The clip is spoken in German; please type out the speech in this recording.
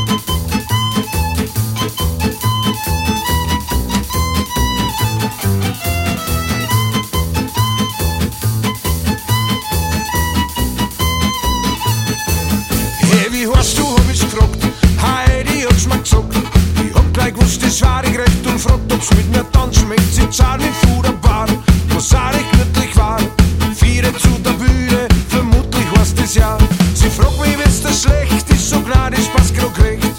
Wie heißt du, hab ich gefragt. Heidi hat's mir gesagt. Ich hab gleich gewusst, das war ich recht und fragt, ob's mit mir dann schmeckt. Sie zahlt mit Fuderbar, was auch recht nützlich war. Viere zu der Bühne, vermutlich heißt das ja. Sie fragt mich, wenn's da schlecht ist, so klar, das passt grad recht.